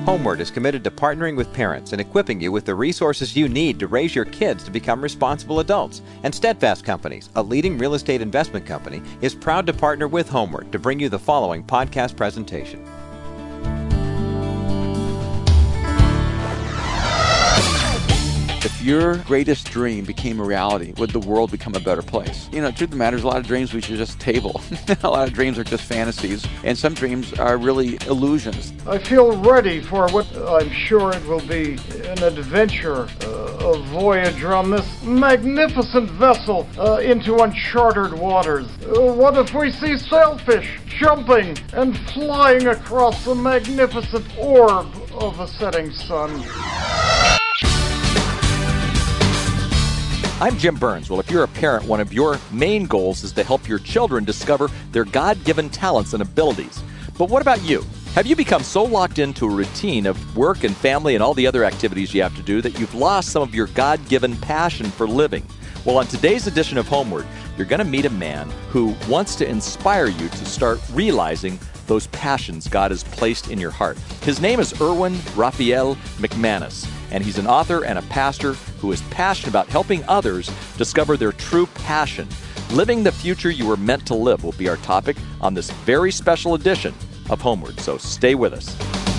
Homeward is committed to partnering with parents and equipping you with the resources you need to raise your kids to become responsible adults. And Steadfast Companies, a leading real estate investment company, is proud to partner with Homeward to bring you the following podcast presentation. If your greatest dream became a reality, would the world become a better place? You know, the truth of the matter is a lot of dreams we should just table. A lot of dreams are just fantasies, and some dreams are really illusions. I feel ready for what I'm sure it will be an adventure, a voyage on this magnificent vessel into uncharted waters. What if we see sailfish jumping and flying across the magnificent orb of a setting sun? I'm Jim Burns. Well, if you're a parent, one of your main goals is to help your children discover their God-given talents and abilities. But what about you? Have you become so locked into a routine of work and family and all the other activities you have to do that you've lost some of your God-given passion for living? Well, on today's edition of Homeward, you're going to meet a man who wants to inspire you to start realizing those passions God has placed in your heart. His name is Erwin Raphael McManus, and he's an author and a pastor who is passionate about helping others discover their true passion. Living the future you were meant to live will be our topic on this very special edition of Homeward, so stay with us.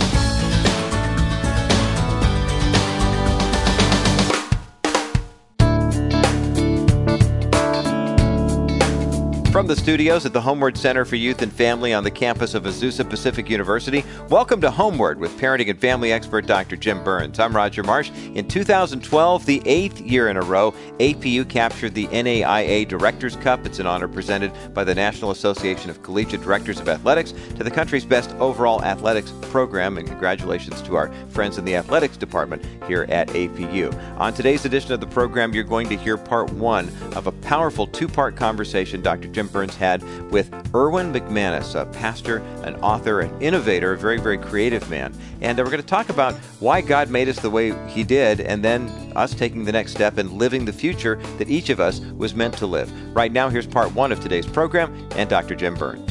From the studios at the Homeward Center for Youth and Family on the campus of Azusa Pacific University, welcome to Homeward with parenting and family expert Dr. Jim Burns. I'm Roger Marsh. In 2012, the 8th year in a row, APU captured the NAIA Directors Cup. It's an honor presented by the National Association of Collegiate Directors of Athletics to the country's best overall athletics program, and congratulations to our friends in the athletics department here at APU. On today's edition of the program, you're going to hear part one of a powerful two-part conversation Dr. Jim Burns had with Erwin McManus, a pastor, an author, an innovator, a very, very creative man. And we're going to talk about why God made us the way He did, and then us taking the next step and living the future that each of us was meant to live. Right now, here's part one of today's program and Dr. Jim Burns.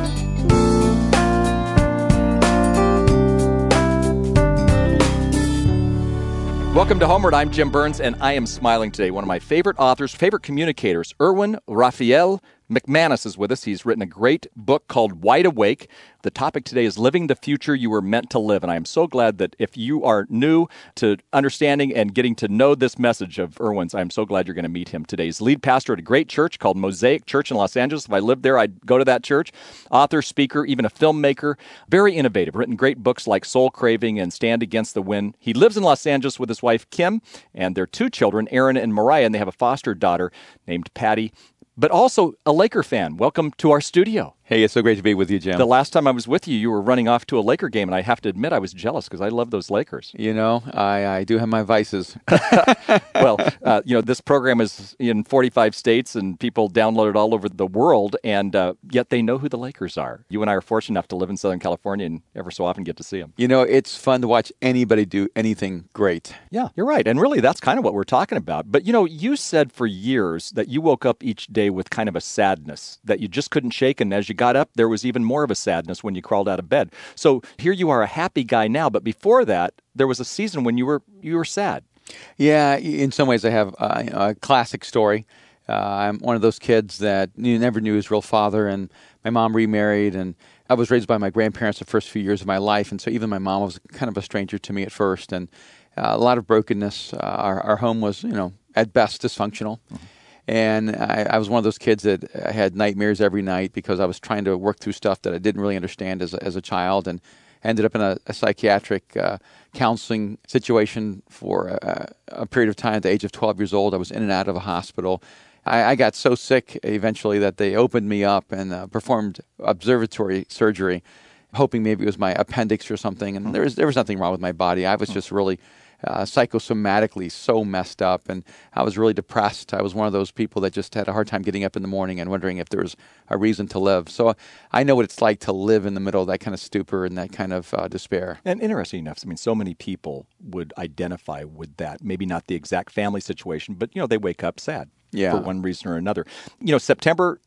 Welcome to Homeward. I'm Jim Burns, and I am smiling today. One of my favorite authors, favorite communicators, Erwin Raphael McManus is with us. He's written a great book called Wide Awake. The topic today is living the future you were meant to live. And I am so glad that if you are new to understanding and getting to know this message of Erwin's, I'm so glad you're going to meet him today. He's lead pastor at a great church called Mosaic Church in Los Angeles. If I lived there, I'd go to that church. Author, speaker, even a filmmaker. Very innovative. Written great books like Soul Craving and Stand Against the Wind. He lives in Los Angeles with his wife, Kim, and their two children, Aaron and Mariah, and they have a foster daughter named Patty, but also a Laker fan. Welcome to our studio. Hey, it's so great to be with you, Jim. The last time I was with you, you were running off to a Laker game, and I have to admit I was jealous because I love those Lakers. You know, I do have my vices. Well, this program is in 45 states, and people download it all over the world, and yet they know who the Lakers are. You and I are fortunate enough to live in Southern California and ever so often get to see them. You know, it's fun to watch anybody do anything great. Yeah, you're right. And really, that's kind of what we're talking about. But, you said for years that you woke up each day with kind of a sadness that you just couldn't shake, and as you got up, there was even more of a sadness when you crawled out of bed. So here you are, a happy guy now, but before that, there was a season when you were sad. Yeah, in some ways I have a classic story. I'm one of those kids that never knew his real father, and my mom remarried, and I was raised by my grandparents the first few years of my life, and so even my mom was kind of a stranger to me at first, and a lot of brokenness. Our home was, at best dysfunctional. Mm-hmm. And I was one of those kids that had nightmares every night because I was trying to work through stuff that I didn't really understand as a child, and ended up in a psychiatric counseling situation for a period of time. At the age of 12 years old, I was in and out of a hospital. I got so sick eventually that they opened me up and performed observatory surgery, hoping maybe it was my appendix or something. And there was nothing wrong with my body. I was just really psychosomatically so messed up, and I was really depressed. I was one of those people that just had a hard time getting up in the morning and wondering if there was a reason to live. So I know what it's like to live in the middle of that kind of stupor and that kind of despair. And interesting enough, so many people would identify with that. Maybe not the exact family situation, but, they wake up sad for one reason or another. September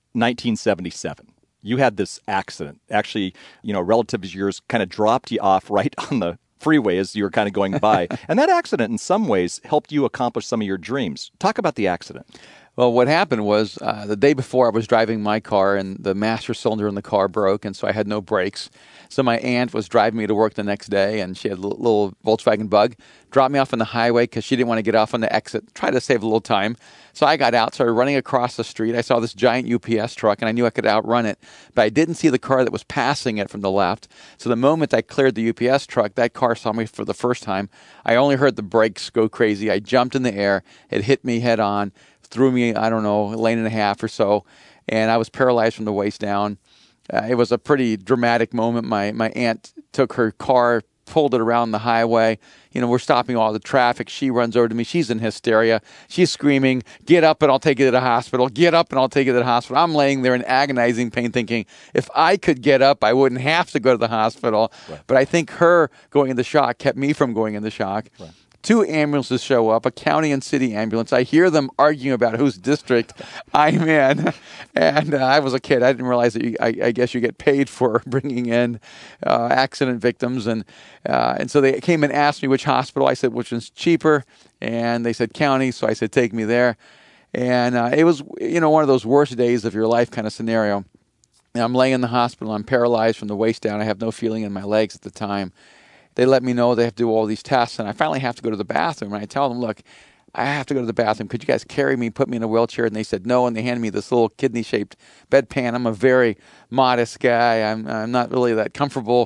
1977. You had this accident. Actually, a relative of yours kind of dropped you off right on the freeway as you were kind of going by. And that accident, in some ways, helped you accomplish some of your dreams. Talk about the accident. Well, what happened was the day before I was driving my car and the master cylinder in the car broke, and so I had no brakes. So my aunt was driving me to work the next day, and she had a little Volkswagen Bug, dropped me off on the highway because she didn't want to get off on the exit, try to save a little time. So I got out, started running across the street. I saw this giant UPS truck, and I knew I could outrun it, but I didn't see the car that was passing it from the left. So the moment I cleared the UPS truck, that car saw me for the first time. I only heard the brakes go crazy. I jumped in the air. It hit me head on, threw me, I don't know, a lane and a half or so, and I was paralyzed from the waist down. It was a pretty dramatic moment. My aunt took her car, pulled it around the highway. We're stopping all the traffic. She runs over to me. She's in hysteria. She's screaming, "Get up and I'll take you to the hospital. Get up and I'll take you to the hospital." I'm laying there in agonizing pain thinking, if I could get up, I wouldn't have to go to the hospital. Right. But I think her going into shock kept me from going into shock. Right. 2 ambulances show up, a county and city ambulance. I hear them arguing about whose district I'm in. And I was a kid. I didn't realize that I guess you get paid for bringing in accident victims. And so they came and asked me which hospital. I said, which one's cheaper? And they said county. So I said, take me there. And it was, one of those worst days of your life kind of scenario. And I'm laying in the hospital. I'm paralyzed from the waist down. I have no feeling in my legs at the time. They let me know they have to do all these tests, and I finally have to go to the bathroom. And I tell them, look, I have to go to the bathroom. Could you guys carry me, put me in a wheelchair? And they said no, and they handed me this little kidney-shaped bedpan. I'm a very modest guy. I'm not really that comfortable,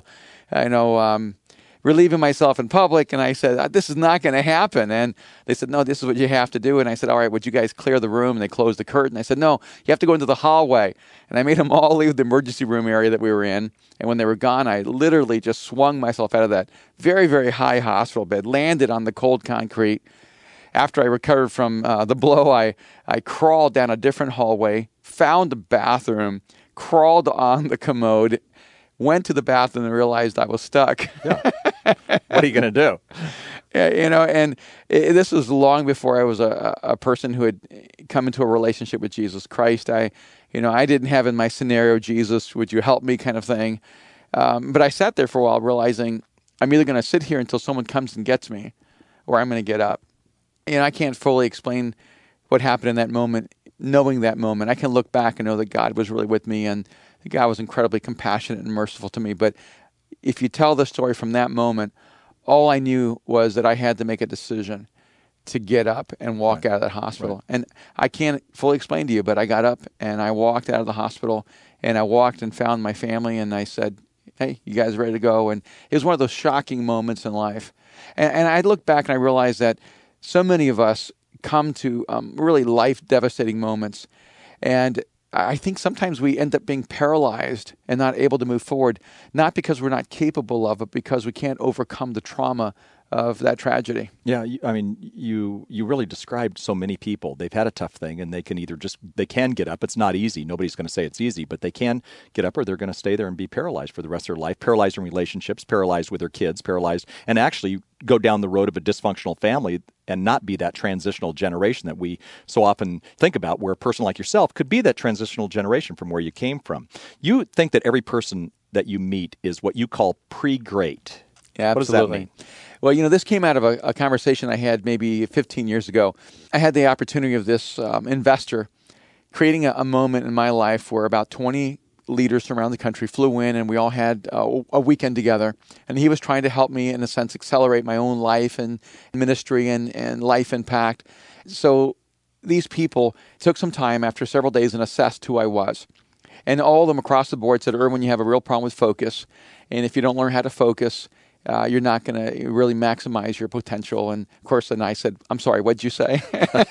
relieving myself in public. And I said, this is not going to happen. And they said, no, this is what you have to do. And I said, all right, would you guys clear the room? And they closed the curtain. I said, no, you have to go into the hallway. And I made them all leave the emergency room area that we were in. And when they were gone, I literally just swung myself out of that very, very high hospital bed, landed on the cold concrete. After I recovered from the blow, I crawled down a different hallway, found the bathroom, crawled on the commode, went to the bathroom and realized I was stuck. Yeah. What are you going to do? This was long before I was a person who had come into a relationship with Jesus Christ. I didn't have in my scenario, Jesus, would you help me kind of thing. But I sat there for a while realizing I'm either going to sit here until someone comes and gets me or I'm going to get up. I can't fully explain what happened in that moment, knowing that moment. I can look back and know that God was really with me and God was incredibly compassionate and merciful to me. But if you tell the story from that moment, all I knew was that I had to make a decision to get up and walk out of that hospital. Right. And I can't fully explain to you, but I got up and I walked out of the hospital and I walked and found my family and I said, hey, you guys ready to go? And it was one of those shocking moments in life. And I look back and I realize that so many of us come to really life-devastating moments. And I think sometimes we end up being paralyzed and not able to move forward, not because we're not capable of it, because we can't overcome the trauma of that tragedy. Yeah, you really described so many people. They've had a tough thing, and they can get up. It's not easy. Nobody's going to say it's easy, but they can get up, or they're going to stay there and be paralyzed for the rest of their life, paralyzed in relationships, paralyzed with their kids, paralyzed, and actually go down the road of a dysfunctional family and not be that transitional generation that we so often think about, where a person like yourself could be that transitional generation from where you came from. You think that every person that you meet is what you call pre-great. Yeah, absolutely. What does that mean? Well, this came out of a conversation I had maybe 15 years ago. I had the opportunity of this investor creating a moment in my life where about 20 leaders from around the country flew in and we all had a weekend together. And he was trying to help me, in a sense, accelerate my own life and ministry and life impact. So these people took some time after several days and assessed who I was. And all of them across the board said, Erwin, you have a real problem with focus. And if you don't learn how to focus, you're not going to really maximize your potential. And of course, then I said, I'm sorry, what'd you say?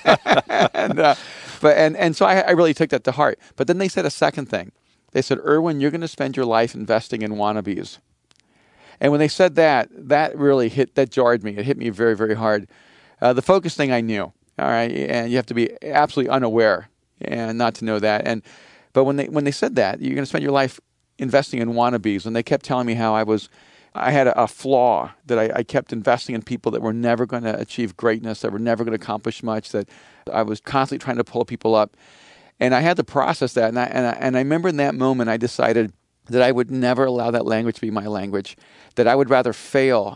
and so I really took that to heart. But then they said a second thing. They said, Erwin, you're going to spend your life investing in wannabes. And when they said that really jarred me. It hit me very, very hard. The focus thing I knew, all right, and you have to be absolutely unaware and not to know that. But when they said that, you're going to spend your life investing in wannabes, and they kept telling me how I had a flaw, that I kept investing in people that were never going to achieve greatness, that were never going to accomplish much, that I was constantly trying to pull people up. And I had to process that. And I remember in that moment, I decided that I would never allow that language to be my language, that I would rather fail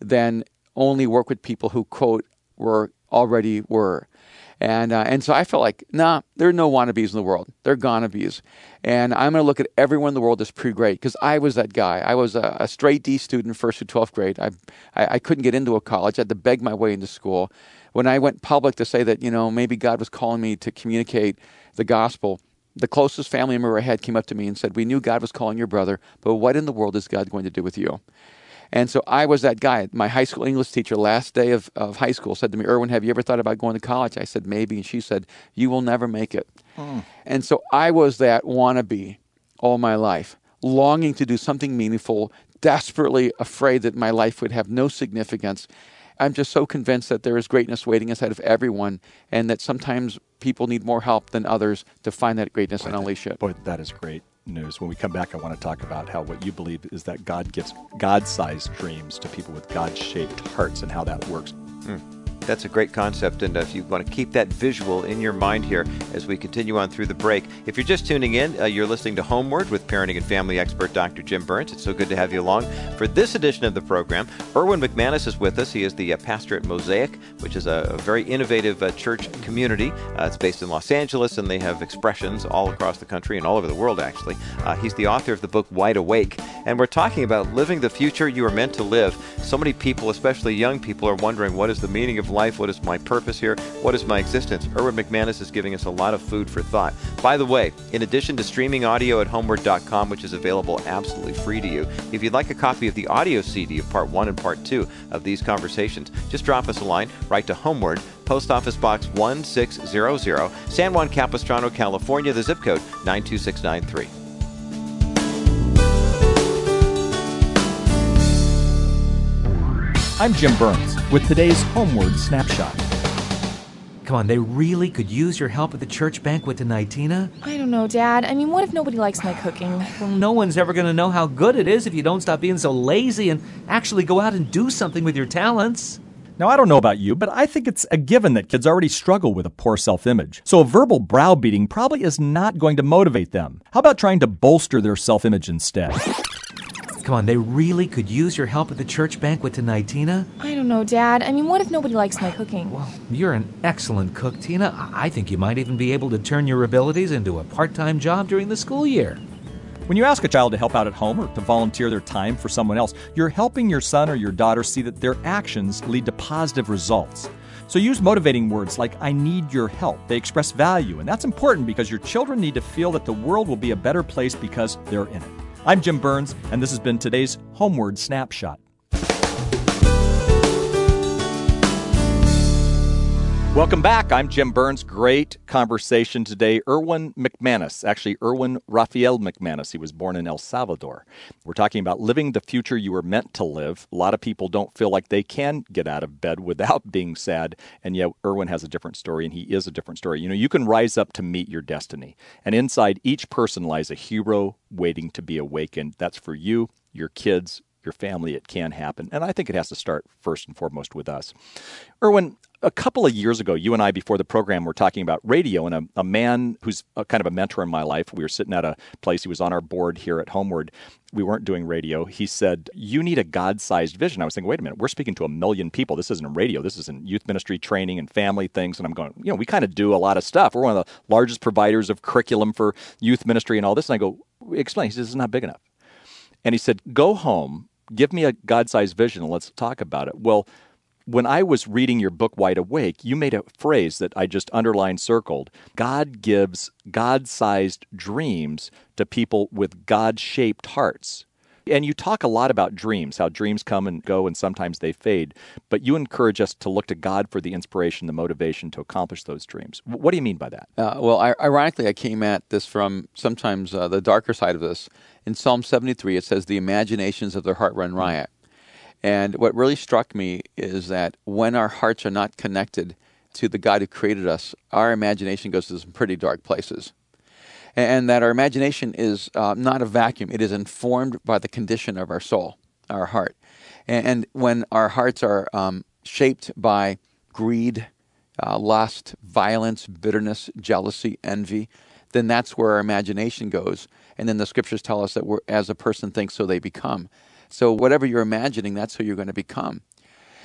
than only work with people who, quote, were. And so I felt like, there are no wannabes in the world. They're gonna-bes. And I'm going to look at everyone in the world as pretty great, because I was that guy. I was a straight D student, 1st through 12th grade. I couldn't get into a college. I had to beg my way into school. When I went public to say that, maybe God was calling me to communicate the gospel, the closest family member I had came up to me and said, "We knew God was calling your brother, but what in the world is God going to do with you?" And so I was that guy. My high school English teacher, last day of high school, said to me, "Erwin, have you ever thought about going to college?" I said, "Maybe." And she said, "You will never make it." And so I was that wannabe all my life, longing to do something meaningful, desperately afraid that my life would have no significance. I'm just so convinced that there is greatness waiting inside of everyone, and that sometimes people need more help than others to find that greatness and unleash it. Boy, that is great news. When we come back, I want to talk about how what you believe is that God gives God-sized dreams to people with God-shaped hearts and how that works. That's a great concept, and if you want to keep that visual in your mind here as we continue on through the break. If you're just tuning in, you're listening to Homeward with parenting and family expert Dr. Jim Burns. It's so good to have you along. For this edition of the program, Erwin McManus is with us. He is the pastor at Mosaic, which is a very innovative church community. It's based in Los Angeles, and they have expressions all across the country and all over the world, actually. He's the author of the book Wide Awake, and we're talking about living the future you are meant to live. So many people, especially young people, are wondering, what is the meaning of life? What is my purpose here? What is my existence? Erwin McManus is giving us a lot of food for thought. By the way, in addition to streaming audio at homeward.com, which is available absolutely free to you, if you'd like a copy of the audio CD of Part 1 and Part 2 of these conversations, just drop us a line, write to Homeward, Post Office Box 1600, San Juan Capistrano, California, the zip code 92693. I'm Jim Burns with today's Homeward Snapshot. Come on, they really could use your help at the church banquet tonight, Tina. I don't know, Dad. I mean, what if nobody likes my cooking? Well, no one's ever going to know how good it is if you don't stop being so lazy and actually go out and do something with your talents. Now, I don't know about you, but I think it's a given that kids already struggle with a poor self-image. So a verbal browbeating probably is not going to motivate them. How about trying to bolster their self-image instead? Come on, they really could use your help at the church banquet tonight, Tina. I don't know, Dad. I mean, what if nobody likes my cooking? Well, you're an excellent cook, Tina. I think you might even be able to turn your abilities into a part-time job during the school year. When you ask a child to help out at home or to volunteer their time for someone else, you're helping your son or your daughter see that their actions lead to positive results. So use motivating words like, "I need your help." They express value, and that's important because your children need to feel that the world will be a better place because they're in it. I'm Jim Burns, and this has been today's Homeward Snapshot. Welcome back. I'm Jim Burns. Great conversation today. Erwin McManus, actually Erwin Rafael McManus. He was born in El Salvador. We're talking about living the future you were meant to live. A lot of people don't feel like they can get out of bed without being sad, and yet Erwin has a different story, and he is a different story. You know, you can rise up to meet your destiny, and inside each person lies a hero waiting to be awakened. That's for you, your kids, your family. It can happen, and I think it has to start first and foremost with us. Erwin, a couple of years ago, you and I, before the program, were talking about radio, and a man who's kind of a mentor in my life, we were sitting at a place, he was on our board here at Homeward. We weren't doing radio. He said, "You need a God-sized vision." I was thinking, wait a minute, we're speaking to 1 million people. This isn't radio. This is in youth ministry training and family things. And I'm going, we kind of do a lot of stuff. We're one of the largest providers of curriculum for youth ministry and all this. And I go, explain. He says, "It's not big enough." And he said, "Go home, give me a God-sized vision, and let's talk about it." Well, when I was reading your book, Wide Awake, you made a phrase that I just underlined, circled. God gives God-sized dreams to people with God-shaped hearts. And you talk a lot about dreams, how dreams come and go and sometimes they fade. But you encourage us to look to God for the inspiration, the motivation to accomplish those dreams. What do you mean by that? Ironically, I came at this from sometimes the darker side of this. In Psalm 73, it says, "The imaginations of their heart run riot." And what really struck me is that when our hearts are not connected to the God who created us, our imagination goes to some pretty dark places. And that our imagination is not a vacuum. It is informed by the condition of our soul, our heart. And when our hearts are shaped by greed, lust, violence, bitterness, jealousy, envy, then that's where our imagination goes. And then the scriptures tell us that as a person thinks, so they become. So whatever you're imagining, that's who you're going to become.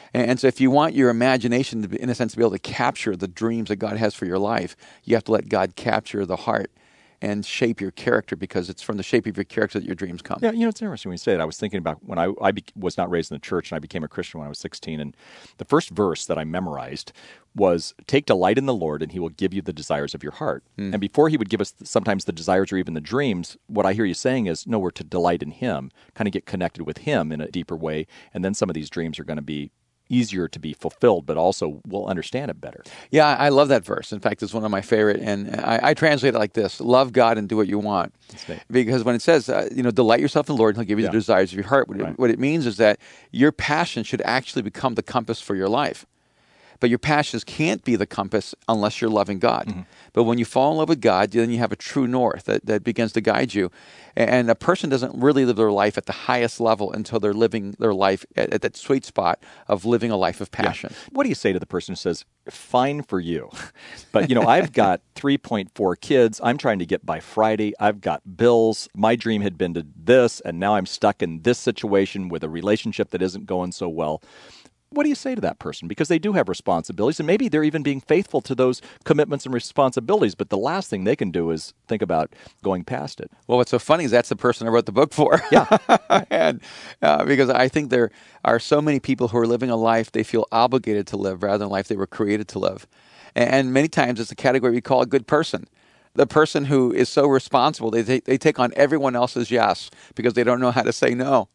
And so if you want your imagination, to be, in a sense, to be able to capture the dreams that God has for your life, you have to let God capture the heart and shape your character, because it's from the shape of your character that your dreams come. Yeah, it's interesting when you say it. I was thinking about when I was not raised in the church, and I became a Christian when I was 16. And the first verse that I memorized was, "Take delight in the Lord, and he will give you the desires of your heart." And before he would give us sometimes the desires or even the dreams, what I hear you saying is, no, we're to delight in him, kind of get connected with him in a deeper way. And then some of these dreams are going to be easier to be fulfilled, but also we'll understand it better. Yeah, I love that verse. In fact, it's one of my favorite. And I translate it like this: love God and do what you want. Because when it says, delight yourself in the Lord, and he'll give you the desires of your heart, what it means is that your passion should actually become the compass for your life. But your passions can't be the compass unless you're loving God. But when you fall in love with God, then you have a true north that begins to guide you. And a person doesn't really live their life at the highest level until they're living their life at that sweet spot of living a life of passion. Yeah. What do you say to the person who says, fine for you, but I've got 3.4 kids. I'm trying to get by Friday. I've got bills. My dream had been to this, and now I'm stuck in this situation with a relationship that isn't going so well. What do you say to that person? Because they do have responsibilities, and maybe they're even being faithful to those commitments and responsibilities, but the last thing they can do is think about going past it. Well, what's so funny is that's the person I wrote the book for. Yeah. And because I think there are so many people who are living a life they feel obligated to live rather than a life they were created to live. And many times it's a category we call a good person. The person who is so responsible, they take on everyone else's yes because they don't know how to say no.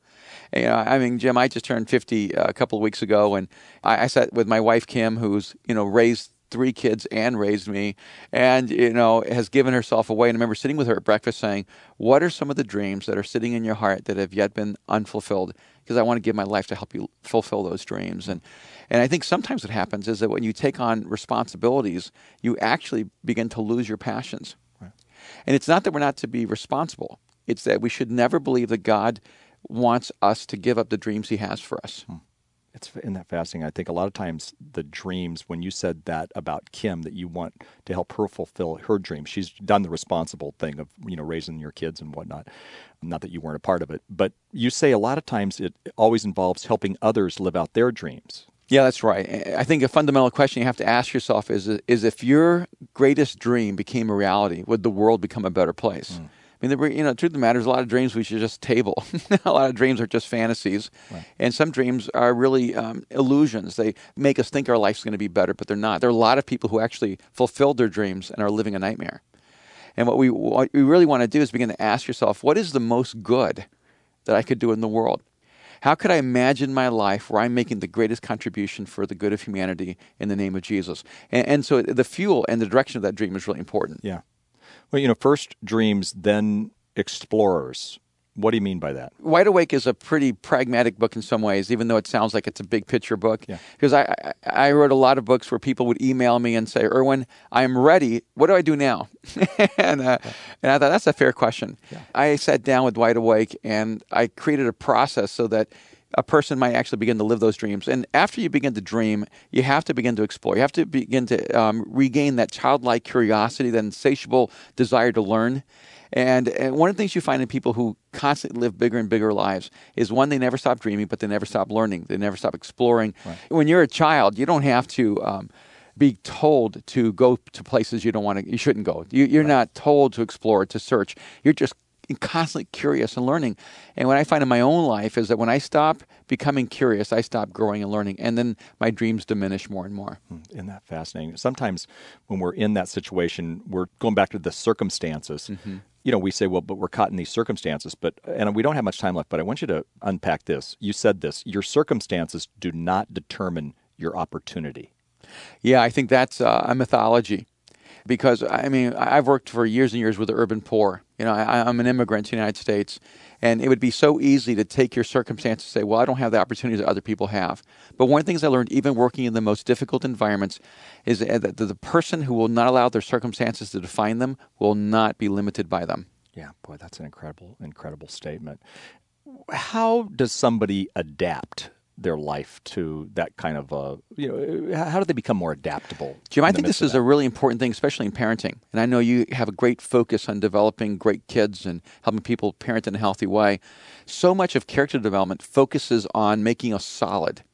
Jim, I just turned 50 a couple of weeks ago, and I sat with my wife, Kim, who's, raised 3 kids and raised me, and, has given herself away. And I remember sitting with her at breakfast saying, what are some of the dreams that are sitting in your heart that have yet been unfulfilled? Because I want to give my life to help you fulfill those dreams. And I think sometimes what happens is that when you take on responsibilities, you actually begin to lose your passions. Right. And it's not that we're not to be responsible. It's that we should never believe that God wants us to give up the dreams he has for us. Isn't that fascinating? I think a lot of times the dreams, when you said that about Kim, that you want to help her fulfill her dreams, she's done the responsible thing of, raising your kids and whatnot. Not that you weren't a part of it, but you say a lot of times it always involves helping others live out their dreams. Yeah, that's right. I think a fundamental question you have to ask yourself is if your greatest dream became a reality, would the world become a better place? I mean, the truth of the matter is a lot of dreams we should just table. A lot of dreams are just fantasies. Right. And some dreams are really illusions. They make us think our life's going to be better, but they're not. There are a lot of people who actually fulfilled their dreams and are living a nightmare. And what we really want to do is begin to ask yourself, what is the most good that I could do in the world? How could I imagine my life where I'm making the greatest contribution for the good of humanity in the name of Jesus? And so the fuel and the direction of that dream is really important. Yeah. Well, first dreams, then explorers. What do you mean by that? Wide Awake is a pretty pragmatic book in some ways, even though it sounds like it's a big picture book. Yeah. Because I wrote a lot of books where people would email me and say, Erwin, I'm ready. What do I do now? and I thought, that's a fair question. Yeah. I sat down with Wide Awake, and I created a process so that a person might actually begin to live those dreams. And after you begin to dream, you have to begin to explore. You have to begin to regain that childlike curiosity, that insatiable desire to learn. And one of the things you find in people who constantly live bigger and bigger lives is, one, they never stop dreaming, but they never stop learning. They never stop exploring. Right. When you're a child, you don't have to be told to go to places you shouldn't go. You're not told to explore, to search. You're just constantly curious and learning. And what I find in my own life is that when I stop becoming curious, I stop growing and learning, and then my dreams diminish more and more. Isn't that fascinating? Sometimes when we're in that situation, we're going back to the circumstances. Mm-hmm. We say, well, but we're caught in these circumstances, and we don't have much time left, but I want you to unpack this. You said this: your circumstances do not determine your opportunity. Yeah, I think that's a mythology. Because, I've worked for years and years with the urban poor. I'm an immigrant to the United States, and it would be so easy to take your circumstances and say, well, I don't have the opportunities that other people have. But one of the things I learned, even working in the most difficult environments, is that the person who will not allow their circumstances to define them will not be limited by them. Yeah, boy, that's an incredible statement. How does somebody adapt their life to that kind of how do they become more adaptable? Jim, I think this is a really important thing, especially in parenting. And I know you have a great focus on developing great kids and helping people parent in a healthy way. So much of character development focuses on making us solid.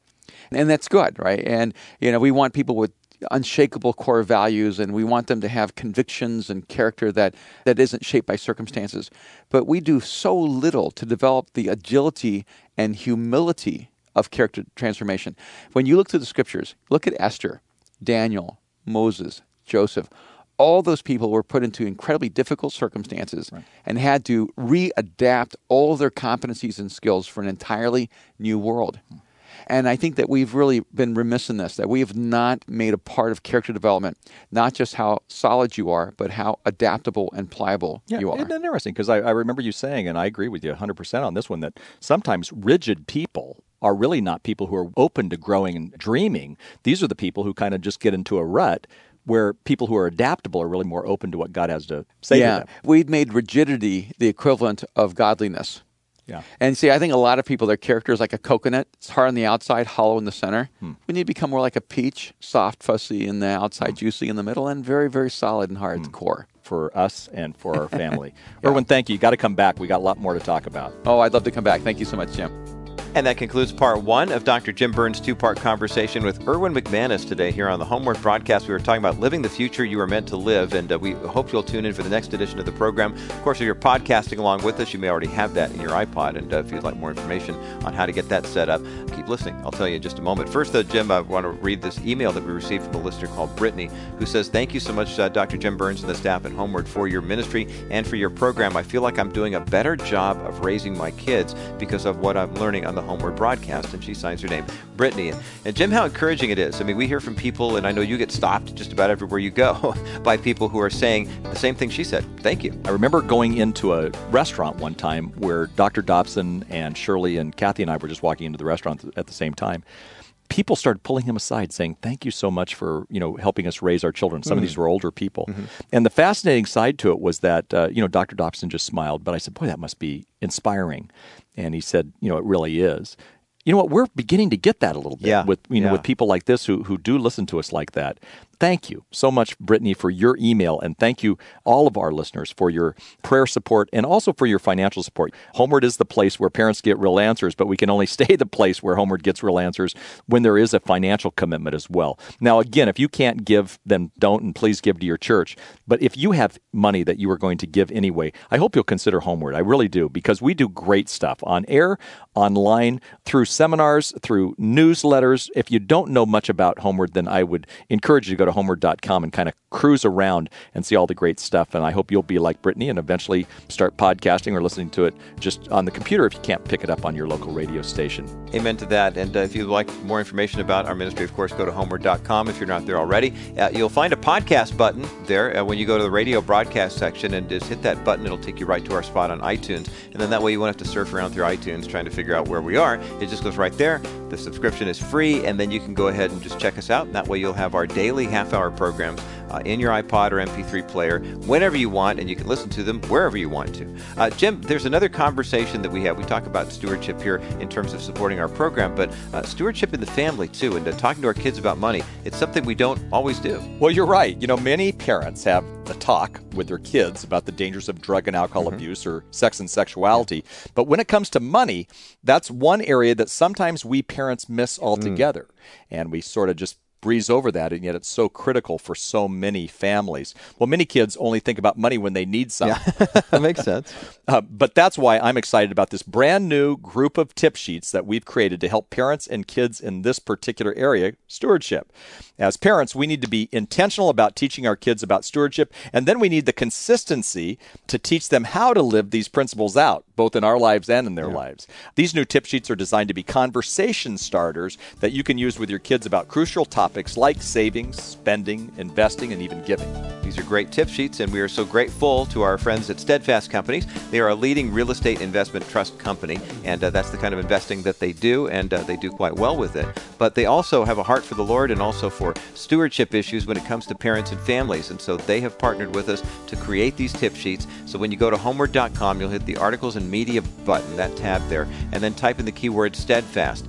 And that's good, right? And, we want people with unshakable core values, and we want them to have convictions and character that isn't shaped by circumstances. But we do so little to develop the agility and humility of character transformation. When you look through the scriptures, look at Esther, Daniel, Moses, Joseph. All those people were put into incredibly difficult circumstances and had to readapt all of their competencies and skills for an entirely new world. And I think that we've really been remiss in this, that we have not made a part of character development, not just how solid you are, but how adaptable and pliable you are. Isn't that interesting? Because I remember you saying, and I agree with you 100% on this one, that sometimes rigid people are really not people who are open to growing and dreaming. These are the people who kind of just get into a rut, where people who are adaptable are really more open to what God has to say to them. We've made rigidity the equivalent of godliness. Yeah. And see, I think a lot of people, their character is like a coconut. It's hard on the outside, hollow in the center. We need to become more like a peach, soft, fussy in the outside, juicy in the middle, and very, very solid and hard at the core. For us and for our family. Erwin, thank you. You got to come back. We got a lot more to talk about. Oh, I'd love to come back. Thank you so much, Jim. And that concludes part one of Dr. Jim Burns' two-part conversation with Erwin McManus today here on the Homeward broadcast. We were talking about living the future you were meant to live, and we hope you'll tune in for the next edition of the program. Of course, if you're podcasting along with us, you may already have that in your iPod, and if you'd like more information on how to get that set up, keep listening. I'll tell you in just a moment. First, though, Jim, I want to read this email that we received from a listener called Brittany, who says, "Thank you so much, Dr. Jim Burns and the staff at Homeward, for your ministry and for your program. I feel like I'm doing a better job of raising my kids because of what I'm learning on the Homeward broadcast." And she signs her name, Brittany. And Jim, how encouraging it is. I mean, we hear from people, and I know you get stopped just about everywhere you go by people who are saying the same thing she said. Thank you. I remember going into a restaurant one time where Dr. Dobson and Shirley and Kathy and I were just walking into the restaurant at the same time. People started pulling him aside saying, "Thank you so much for, helping us raise our children." Some of these were older people. And the fascinating side to it was that, Dr. Dobson just smiled, but I said, "Boy, that must be inspiring." And he said, "It really is." You know what? We're beginning to get that a little bit with people like this who do listen to us like that. Thank you so much, Brittany, for your email, and thank you, all of our listeners, for your prayer support and also for your financial support. Homeward is the place where parents get real answers, but we can only stay the place where Homeward gets real answers when there is a financial commitment as well. Now, again, if you can't give, then don't, and please give to your church. But if you have money that you are going to give anyway, I hope you'll consider Homeward. I really do, because we do great stuff on air, online, through seminars, through newsletters. If you don't know much about Homeward, then I would encourage you to go to homeward.com and kind of cruise around and see all the great stuff. And I hope you'll be like Brittany and eventually start podcasting or listening to it just on the computer if you can't pick it up on your local radio station. Amen to that. And if you'd like more information about our ministry, of course, go to homeward.com if you're not there already. You'll find a podcast button there when you go to the radio broadcast section, and just hit that button. It'll take you right to our spot on iTunes. And then that way you won't have to surf around through iTunes trying to figure out where we are. It just goes right there. The subscription is free, and then you can go ahead and just check us out. And that way you'll have our daily half-hour programs in your iPod or MP3 player whenever you want, and you can listen to them wherever you want to. Jim, there's another conversation that we have. We talk about stewardship here in terms of supporting our program, but stewardship in the family too, and talking to our kids about money. It's something we don't always do. Well, you're right. Many parents have a talk with their kids about the dangers of drug and alcohol abuse or sex and sexuality. But when it comes to money, that's one area that sometimes we parents miss altogether. And we sort of just breeze over that, and yet it's so critical for so many families. Well, many kids only think about money when they need some. Yeah, that makes sense. But that's why I'm excited about this brand new group of tip sheets that we've created to help parents and kids in this particular area, stewardship. As parents, we need to be intentional about teaching our kids about stewardship, and then we need the consistency to teach them how to live these principles out, both in our lives and in their lives. These new tip sheets are designed to be conversation starters that you can use with your kids about crucial topics like savings, spending, investing, and even giving. These are great tip sheets, and we are so grateful to our friends at Steadfast Companies. They are a leading real estate investment trust company, and that's the kind of investing that they do, and they do quite well with it. But they also have a heart for the Lord and also for stewardship issues when it comes to parents and families, and so they have partnered with us to create these tip sheets. So when you go to homeward.com, you'll hit the Articles and Media button, that tab there, and then type in the keyword Steadfast,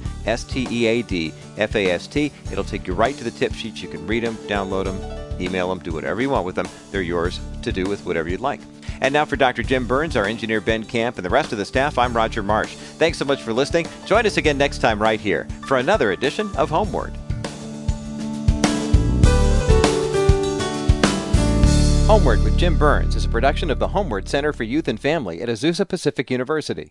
STEADFAST. It'll take you right to the tip sheets. You can read them, download them, email them, do whatever you want with them. They're yours to do with whatever you'd like. And now for Dr. Jim Burns, our engineer Ben Camp, and the rest of the staff, I'm Roger Marsh. Thanks so much for listening. Join us again next time right here for another edition of Homeward. Homeward with Jim Burns is a production of the Homeward Center for Youth and Family at Azusa Pacific University.